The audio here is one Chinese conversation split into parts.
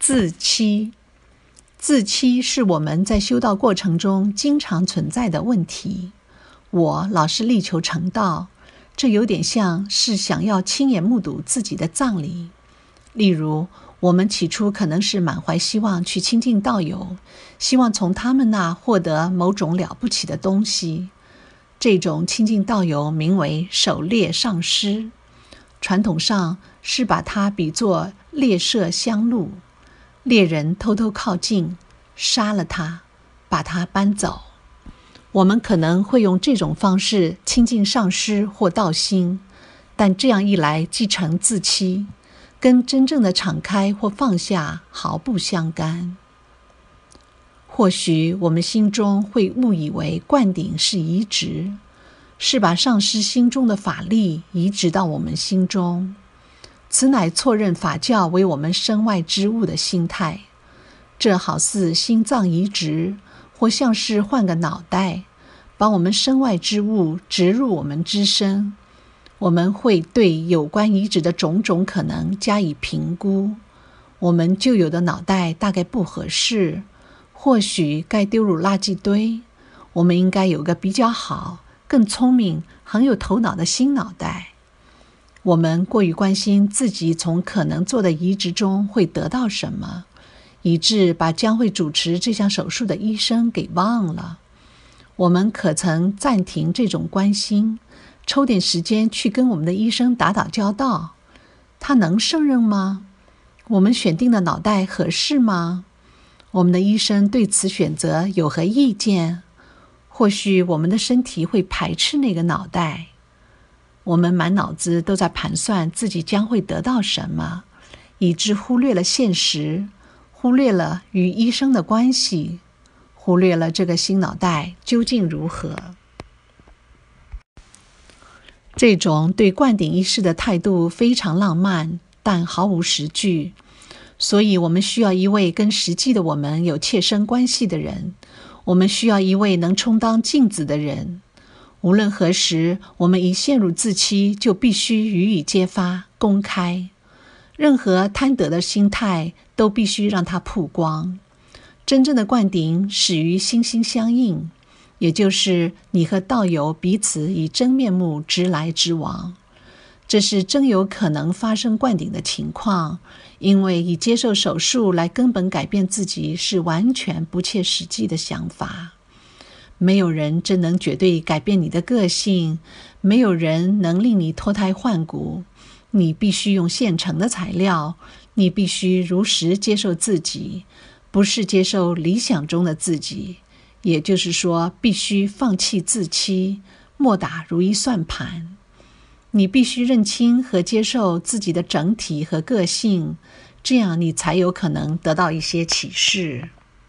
自欺。自欺是我们在修道过程中经常存在的问题。我老是力求成道，这有点像是想要亲眼目睹自己的葬礼。例如，我们起初可能是满怀希望去亲近道友，希望从他们那获得某种了不起的东西。这种亲近道友名为狩猎上师，传统上是把它比作猎射香鹿，猎人偷偷靠近，杀了他，把他搬走。我们可能会用这种方式亲近上师或道心，但这样一来既成自欺，跟真正的敞开或放下毫不相干。或许我们心中会误以为灌顶是移植，是把上师心中的法力移植到我们心中，此乃错认法教为我们身外之物的心态。这好似心脏移植，或像是换个脑袋，把我们身外之物植入我们之身。我们会对有关移植的种种可能加以评估。我们旧有的脑袋大概不合适，或许该丢入垃圾堆。我们应该有个比较好、更聪明、很有头脑的新脑袋。我们过于关心自己从可能做的移植中会得到什么，以致把将会主持这项手术的医生给忘了。我们可曾暂停这种关心，抽点时间去跟我们的医生打打交道？他能胜任吗？我们选定的脑袋合适吗？我们的医生对此选择有何意见？或许我们的身体会排斥那个脑袋。我们满脑子都在盘算自己将会得到什么，以致忽略了现实，忽略了与医生的关系，忽略了这个新脑袋究竟如何。这种对灌顶仪式的态度非常浪漫，但毫无实据。所以我们需要一位跟实际的我们有切身关系的人，我们需要一位能充当镜子的人。无论何时，我们一陷入自欺，就必须予以揭发、公开。任何贪得的心态都必须让它曝光。真正的灌顶始于心心相印，也就是你和道友彼此以真面目直来直往。这是真有可能发生灌顶的情况，因为以接受手术来根本改变自己是完全不切实际的想法。没有人真能绝对改变你的个性，没有人能令你脱胎换骨。你必须用现成的材料，你必须如实接受自己，不是接受理想中的自己。也就是说，必须放弃自欺，莫打如意算盘。你必须认清和接受自己的整体和个性，这样你才有可能得到一些启示。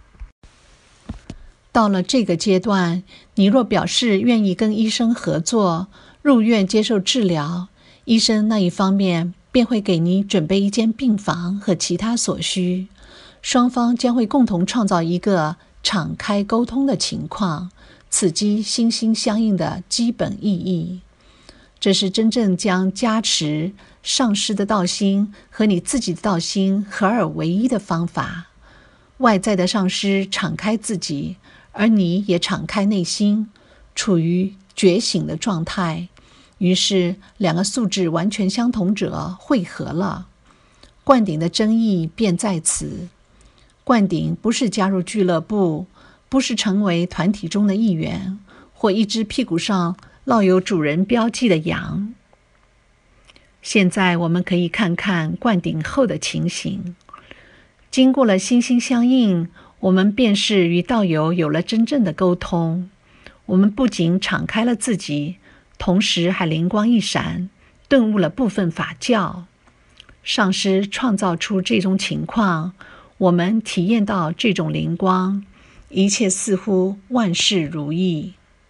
到了这个阶段，你若表示愿意跟医生合作，入院接受治疗，医生那一方面便会给你准备一间病房和其他所需，双方将会共同创造一个敞开沟通的情况，刺激心心相印的基本意义。这是真正将加持上师的道心和你自己的道心合而为一的方法。外在的上师敞开自己，而你也敞开内心，处于觉醒的状态，于是两个素质完全相同者汇合了。灌顶的真意便在此。灌顶不是加入俱乐部，不是成为团体中的一员，或一只屁股上烙有主人标记的羊。现在我们可以看看灌顶后的情形。经过了心心相印，我们便是与道友有了真正的沟通。我们不仅敞开了自己，同时还灵光一闪，顿悟了部分法教。上师创造出这种情况，我们体验到这种灵光，一切似乎万事如意。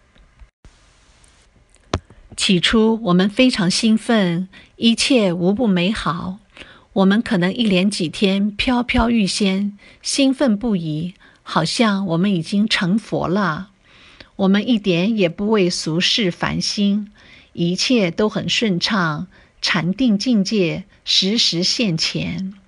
起初我们非常兴奋，一切无不美好。我们可能一连几天飘飘欲仙，兴奋不已，好像我们已经成佛了。我们一点也不为俗事烦心，一切都很顺畅，禅定境界时时现前。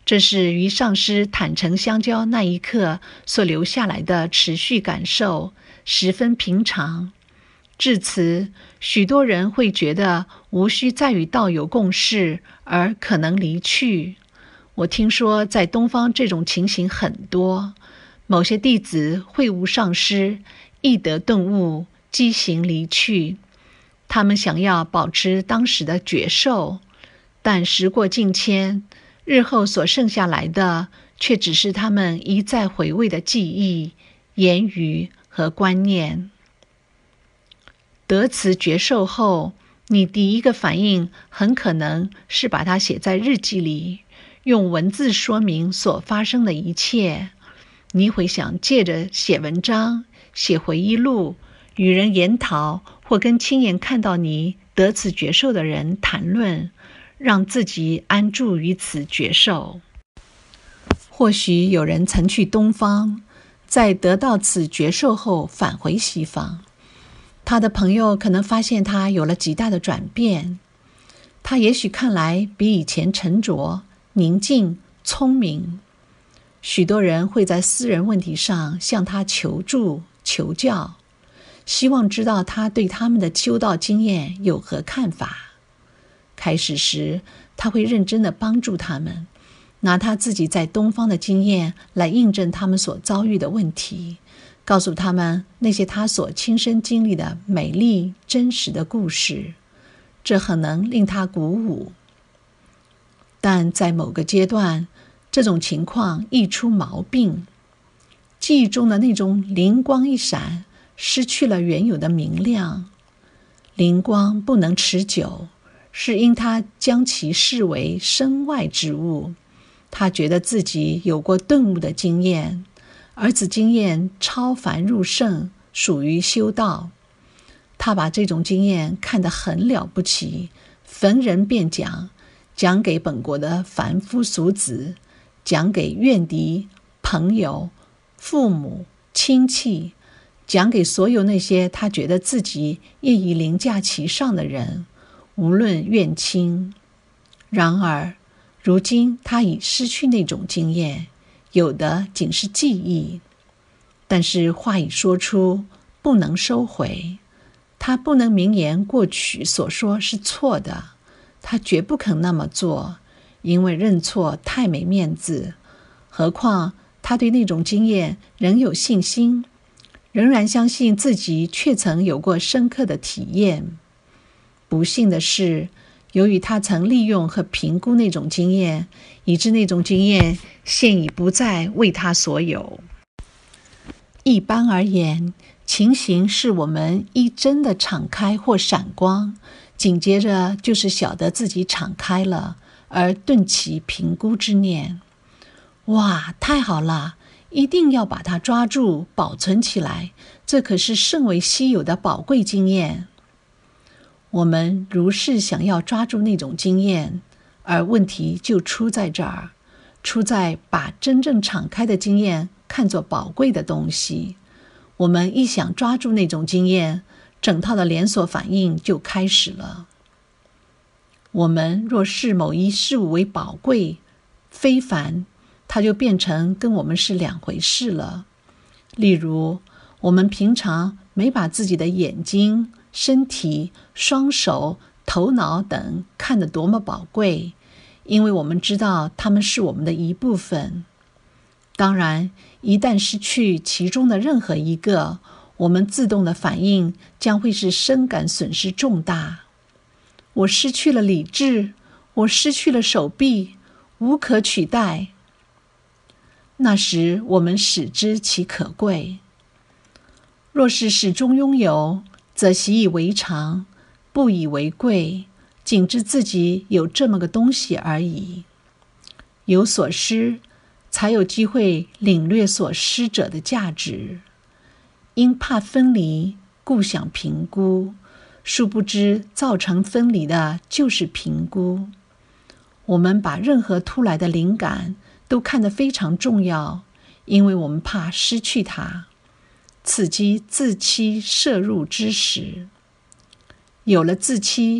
这是与上师坦诚相交那一刻所留下来的持续感受，十分平常。至此，许多人会觉得无需再与道友共事，而可能离去。我听说在东方这种情形很多，某些弟子会晤上师，一得顿悟，即行离去。他们想要保持当时的觉受，但时过境迁，日后所剩下来的却只是他们一再回味的记忆、言语和观念。得此觉受后，你第一个反应很可能是把它写在日记里，用文字说明所发生的一切。你会想借着写文章、写回忆录，与人研讨，或跟亲眼看到你得此觉受的人谈论，让自己安住于此觉受。或许有人曾去东方，在得到此觉受后返回西方，他的朋友可能发现他有了极大的转变，他也许看来比以前沉着、宁静、聪明。许多人会在私人问题上向他求助、求教，希望知道他对他们的修道经验有何看法。开始时，他会认真地帮助他们，拿他自己在东方的经验来印证他们所遭遇的问题，告诉他们那些他所亲身经历的美丽真实的故事，这很能令他鼓舞。但在某个阶段，这种情况易出毛病，记忆中的那种灵光一闪失去了原有的明亮。灵光不能持久，是因他将其视为身外之物。他觉得自己有过顿悟的经验，而此经验超凡入圣，属于修道。他把这种经验看得很了不起，逢人便讲，讲给本国的凡夫俗子，讲给怨敌、朋友、父母、亲戚，讲给所有那些他觉得自己业已凌驾其上的人，无论怨亲。然而，如今他已失去那种经验，有的仅是记忆。但是话已说出，不能收回。他不能明言过去所说是错的，他绝不肯那么做，因为认错太没面子。何况他对那种经验仍有信心，仍然相信自己确曾有过深刻的体验。不幸的是，由于他曾利用和评估那种经验，以致那种经验现已不再为他所有。一般而言，情形是我们一真的敞开或闪光，紧接着就是晓得自己敞开了，而顿起评估之念。哇，太好了，一定要把它抓住，保存起来，这可是甚为稀有的宝贵经验。我们如是想要抓住那种经验，而问题就出在这儿，出在把真正敞开的经验看作宝贵的东西。我们一想抓住那种经验，整套的连锁反应就开始了。我们若视某一事物为宝贵、非凡，它就变成跟我们是两回事了。例如，我们平常没把自己的眼睛、身体、双手、头脑等看得多么宝贵，因为我们知道它们是我们的一部分。当然，一旦失去其中的任何一个，我们自动的反应将会是深感损失重大。我失去了理智，我失去了手臂，无可取代。那时我们始知其可贵。若是始终拥有，则习以为常，不以为贵，仅知自己有这么个东西而已。有所失，才有机会领略所失者的价值。因怕分离，故想评估，殊不知造成分离的就是评估。我们把任何突来的灵感都看得非常重要，因为我们怕失去它。此即自欺摄入之时。有了自欺，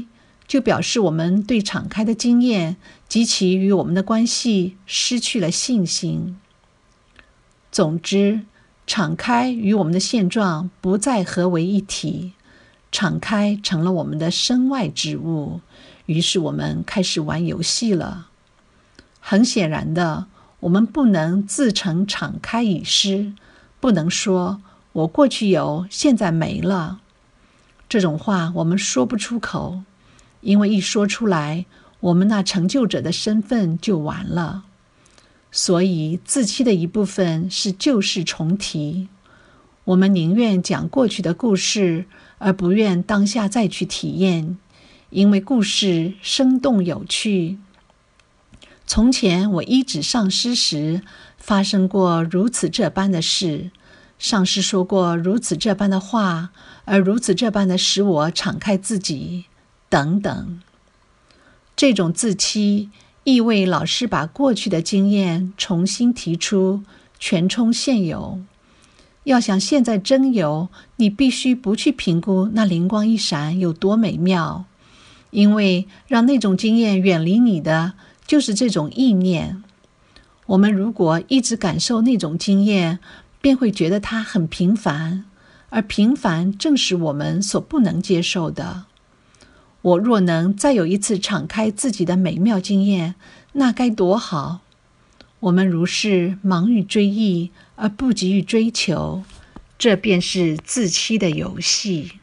就表示我们对敞开的经验及其与我们的关系失去了信心。总之，敞开与我们的现状不再合为一体，敞开成了我们的身外之物，于是我们开始玩游戏了。很显然的，我们不能自称敞开已失，不能说我过去有，现在没了。这种话我们说不出口，因为一说出来，我们那成就者的身份就完了。所以自欺的一部分是旧事重提，我们宁愿讲过去的故事，而不愿当下再去体验，因为故事生动有趣。从前我医治上师时，发生过如此这般的事，上师说过如此这般的话，而如此这般的使我敞开自己，等等。这种自欺意味老师把过去的经验重新提出，全充现有。要想现在真有，你必须不去评估那灵光一闪有多美妙，因为让那种经验远离你的就是这种意念。我们如果一直感受那种经验，便会觉得它很平凡，而平凡正是我们所不能接受的。我若能再有一次敞开自己的美妙经验，那该多好！我们如是忙于追忆，而不急于追求，这便是自欺的游戏。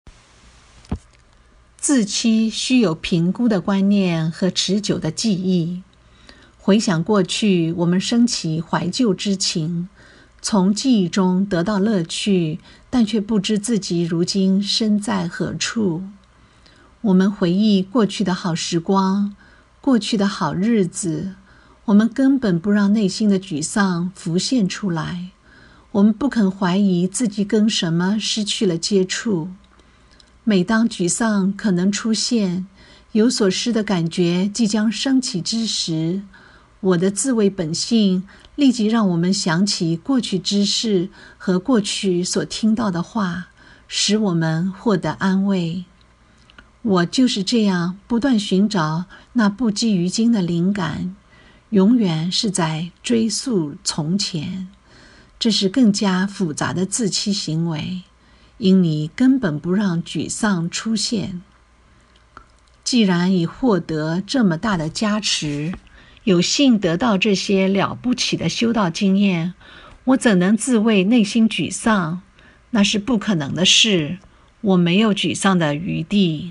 自欺需有评估的观念和持久的记忆。回想过去，我们升起怀旧之情，从记忆中得到乐趣，但却不知自己如今身在何处。我们回忆过去的好时光，过去的好日子，我们根本不让内心的沮丧浮现出来。我们不肯怀疑自己跟什么失去了接触。每当沮丧可能出现，有所失的感觉即将升起之时，我的自卫本性立即让我们想起过去之事和过去所听到的话，使我们获得安慰。我就是这样不断寻找那不羁于今的灵感，永远是在追溯从前。这是更加复杂的自欺行为，因你根本不让沮丧出现。既然已获得这么大的加持，有幸得到这些了不起的修道经验，我怎能自谓内心沮丧？那是不可能的事，我没有沮丧的余地。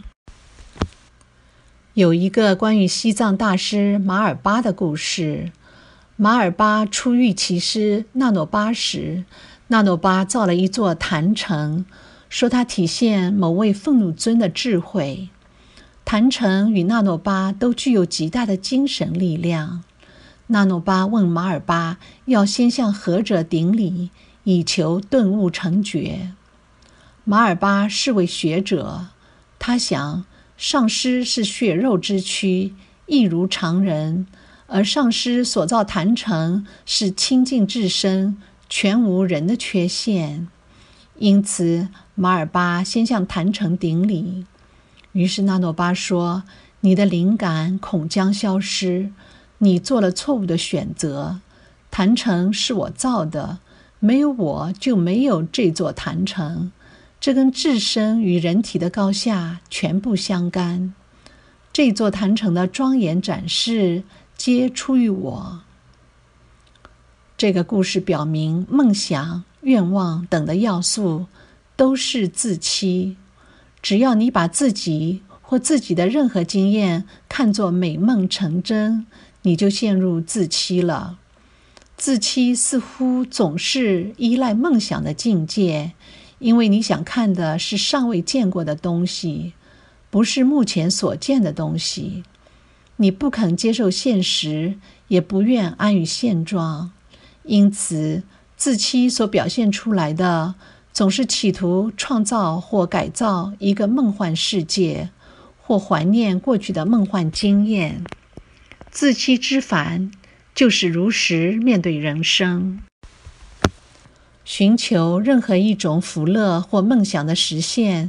有一个关于西藏大师马尔巴的故事。马尔巴初遇其师纳诺巴时，纳诺巴造了一座坛城，说它体现某位愤怒尊的智慧。坛城与纳诺巴都具有极大的精神力量。纳诺巴问马尔巴要先向何者顶礼，以求顿悟成觉。马尔巴是位学者，他想上师是血肉之躯，亦如常人，而上师所造坛城是清净至深，全无人的缺陷。因此马尔巴先向坛城顶礼。于是纳诺巴说，你的灵感恐将消失，你做了错误的选择。坛城是我造的，没有我就没有这座坛城，这跟自身与人体的高下全不相干。这座坛城的庄严展示皆出于我。这个故事表明，梦想、愿望等的要素都是自欺。只要你把自己或自己的任何经验看作美梦成真，你就陷入自欺了。自欺似乎总是依赖梦想的境界，因为你想看的是尚未见过的东西，不是目前所见的东西。你不肯接受现实，也不愿安于现状，因此自欺所表现出来的总是企图创造或改造一个梦幻世界，或怀念过去的梦幻经验。自欺之烦就是如实面对人生。寻求任何一种福乐或梦想的实现，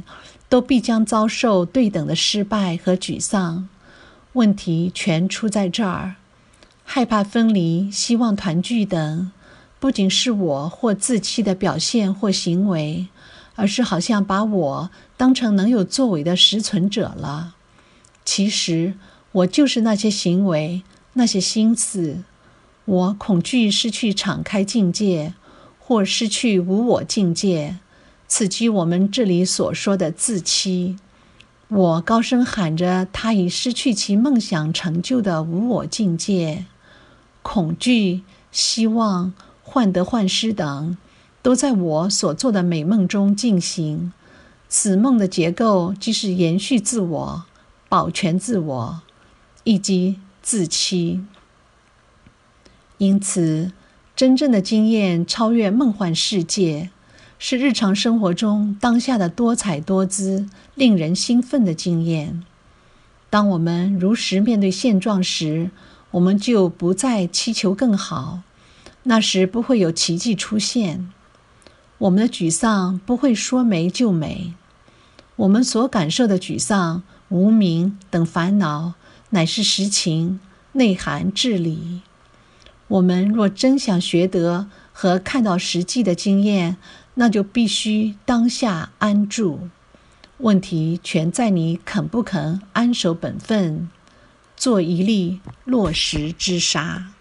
都必将遭受对等的失败和沮丧。问题全出在这儿。害怕分离、希望团聚等，不仅是我或自欺的表现或行为，而是好像把我当成能有作为的实存者了。其实我就是那些行为，那些心思。我恐惧失去敞开境界，或失去无我境界，此即我们这里所说的自欺。我高声喊着他已失去其梦想成就的无我境界。恐惧、希望、患得患失等，都在我所做的美梦中进行。此梦的结构即是延续自我、保全自我，以及自欺。因此，真正的经验超越梦幻世界，是日常生活中当下的多彩多姿、令人兴奋的经验。当我们如实面对现状时，我们就不再祈求更好，那时不会有奇迹出现。我们的沮丧不会说没就没。我们所感受的沮丧、无明等烦恼，乃是实情，内含至理。我们若真想学得和看到实际的经验，那就必须当下安住。问题全在你肯不肯安守本分，做一粒落石之沙。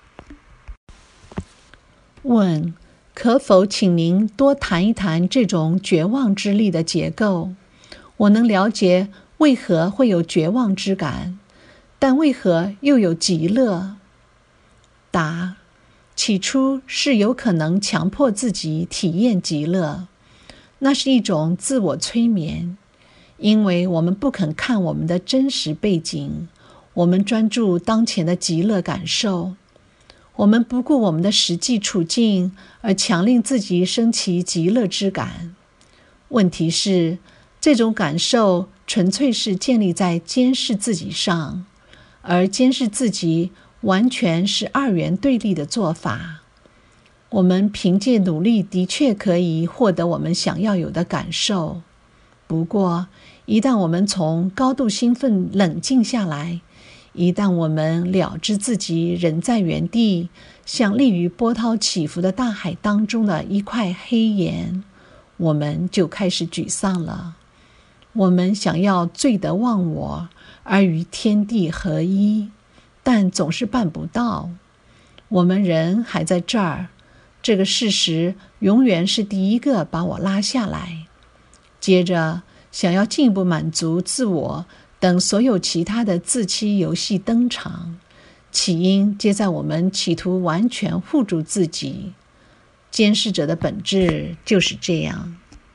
问：可否请您多谈一谈这种绝望之力的结构？我能了解为何会有绝望之感，但为何又有极乐？答：起初是有可能强迫自己体验极乐，那是一种自我催眠，因为我们不肯看我们的真实背景，我们专注当前的极乐感受，我们不顾我们的实际处境，而强令自己升起极乐之感。问题是，这种感受纯粹是建立在监视自己上，而监视自己完全是二元对立的做法。我们凭借努力的确可以获得我们想要有的感受，不过一旦我们从高度兴奋冷静下来，一旦我们了知自己仍在原地，像立于波涛起伏的大海当中的一块黑岩，我们就开始沮丧了。我们想要醉得忘我，而与天地合一，但总是办不到。我们人还在这儿，这个事实永远是第一个把我拉下来。接着想要进一步满足自我等所有其他的自欺游戏登场，起因皆在我们企图完全护住自己。监视者的本质就是这样。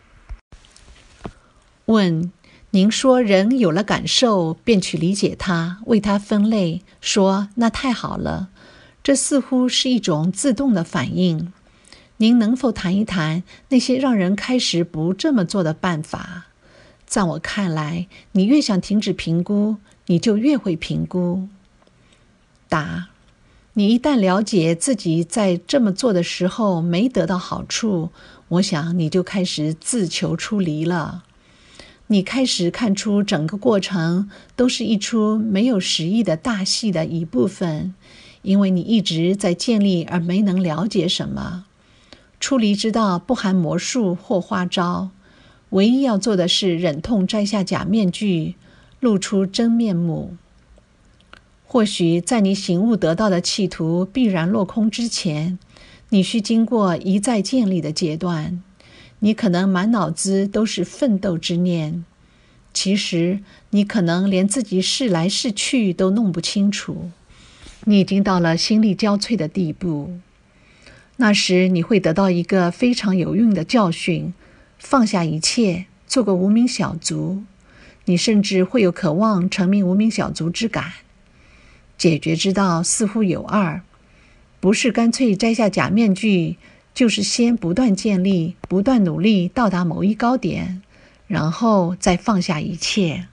问：您说人有了感受便去理解它，为它分类，说那太好了，这似乎是一种自动的反应。您能否谈一谈那些让人开始不这么做的办法？在我看来，你越想停止评估，你就越会评估。答：你一旦了解自己在这么做的时候没得到好处，我想你就开始自求出离了。你开始看出整个过程都是一出没有实意的大戏的一部分，因为你一直在建立而没能了解什么。出离之道不含魔术或花招，唯一要做的是忍痛摘下假面具，露出真面目。或许在你醒悟得到的企图必然落空之前，你需经过一再建立的阶段。你可能满脑子都是奋斗之念，其实你可能连自己是来是去都弄不清楚。你已经到了心力交瘁的地步。那时你会得到一个非常有用的教训，放下一切，做个无名小卒。你甚至会有渴望成名无名小卒之感。解决之道似乎有二，不是干脆摘下假面具，就是先不断建立，不断努力到达某一高点，然后再放下一切。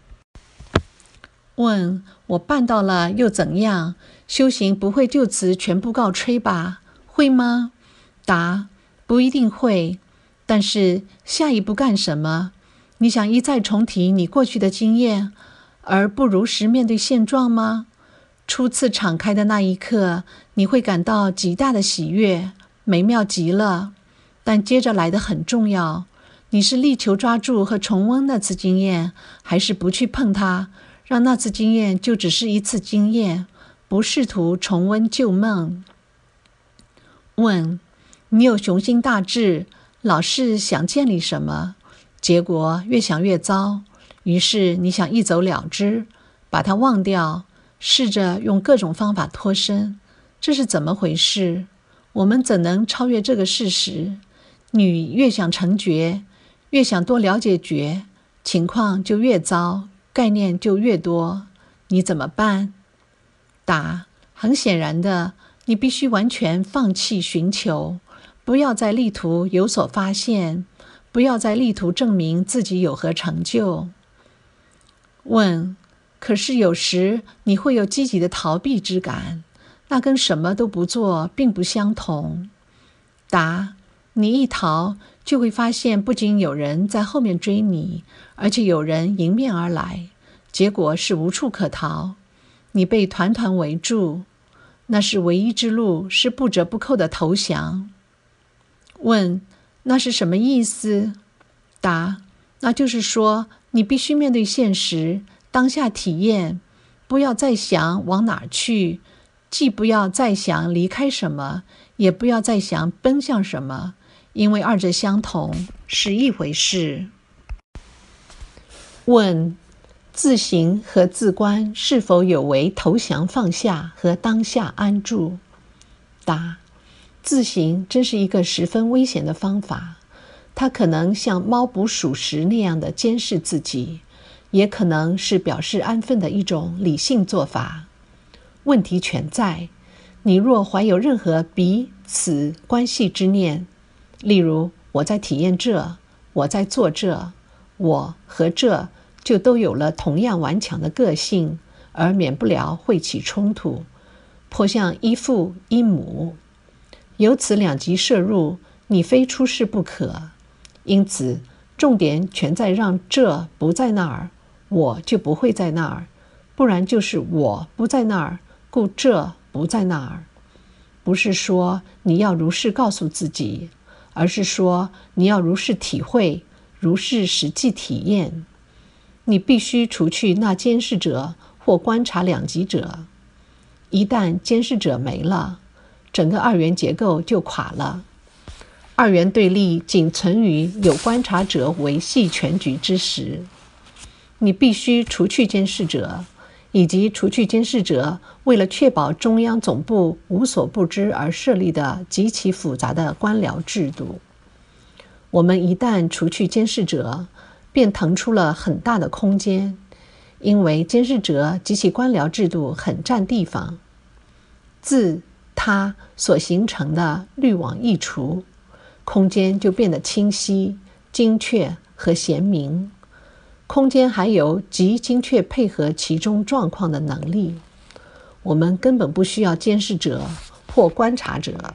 问：我办到了又怎样？修行不会就此全部告吹吧？会吗？答：不一定会。但是下一步干什么？ 你想一再重提你过去的经验，而不如实面对现状吗？初次敞开的那一刻，你会感到极大的喜悦，美妙极了。但接着来的很重要，你是力求抓住和重温那次经验，还是不去碰它，让那次经验就只是一次经验，不试图重温旧梦？问：你有雄心大志，老是想建立什么，结果越想越糟，于是你想一走了之，把它忘掉，试着用各种方法脱身。这是怎么回事？我们怎能超越这个事实？你越想成觉，越想多了解觉，情况就越糟，概念就越多。你怎么办？答：很显然的，你必须完全放弃寻求，不要再力图有所发现，不要再力图证明自己有何成就。问：可是有时你会有积极的逃避之感，那跟什么都不做并不相同。答：你一逃，就会发现不仅有人在后面追你，而且有人迎面而来，结果是无处可逃，你被团团围住，那是唯一之路，是不折不扣的投降。问：那是什么意思？答：那就是说，你必须面对现实，当下体验，不要再想往哪儿去，既不要再想离开什么，也不要再想奔向什么，因为二者相同，是一回事。问：自行和自观是否有违投降放下和当下安住？答：自行真是一个十分危险的方法，它可能像猫捕鼠食那样的监视自己，也可能是表示安分的一种理性做法。问题全在，你若怀有任何彼此关系之念，例如我在体验这，我在做这，我和这就都有了同样顽强的个性，而免不了会起冲突，颇像依父依母。由此两极摄入，你非出事不可。因此重点全在让这不在那儿，我就不会在那儿，不然就是我不在那儿，故这不在那儿。不是说你要如是告诉自己，而是说你要如是体会，如是实际体验。你必须除去那监视者或观察两极者。一旦监视者没了，整个二元结构就垮了。二元对立仅存于有观察者维系全局之时。你必须除去监视者，以及除去监视者为了确保中央总部无所不知而设立的极其复杂的官僚制度。我们一旦除去监视者，便腾出了很大的空间，因为监视者及其官僚制度很占地方。自它所形成的滤网一除，空间就变得清晰、精确和鲜明。空间还有极精确配合其中状况的能力。我们根本不需要监视者或观察者。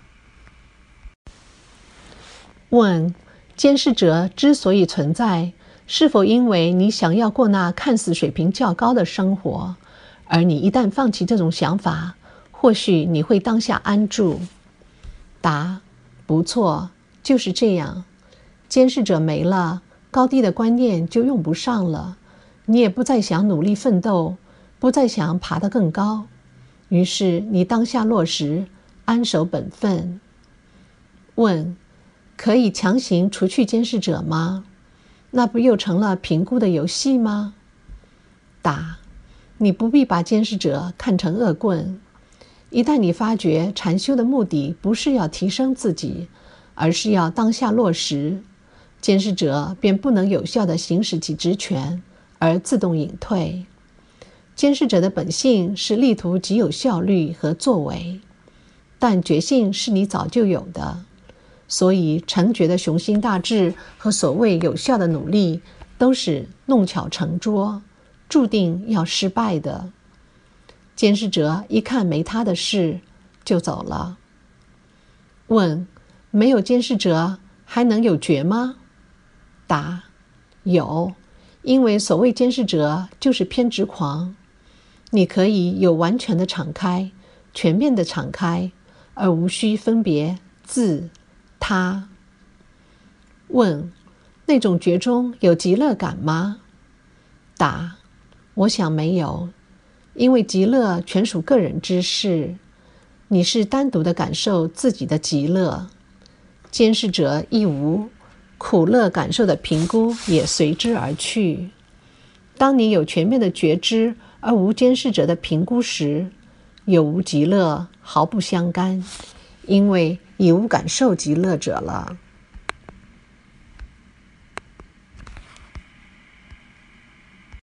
问：监视者之所以存在，是否因为你想要过那看似水平较高的生活，而你一旦放弃这种想法，或许你会当下安住？答：不错，就是这样。监视者没了，高低的观念就用不上了，你也不再想努力奋斗，不再想爬得更高，于是你当下落实，安守本分。问：可以强行除去监视者吗？那不又成了评估的游戏吗？答：你不必把监视者看成恶棍。一旦你发觉禅修的目的不是要提升自己，而是要当下落实，监视者便不能有效地行使其职权，而自动隐退。监视者的本性是力图极有效率和作为，但觉性是你早就有的，所以成觉的雄心大志和所谓有效的努力都是弄巧成拙，注定要失败的。监视者一看没他的事，就走了。问：没有监视者还能有觉吗？答： 有，因为所谓监视者就是偏执狂。你可以有完全的敞开，全面的敞开，而无需分别自他。问：那种觉中有极乐感吗？答：我想没有，因为极乐全属个人之事，你是单独的感受自己的极乐，监视者亦无，苦乐感受的评估也随之而去。当你有全面的觉知而无监视者的评估时，有无极乐毫不相干，因为已无感受极乐者了。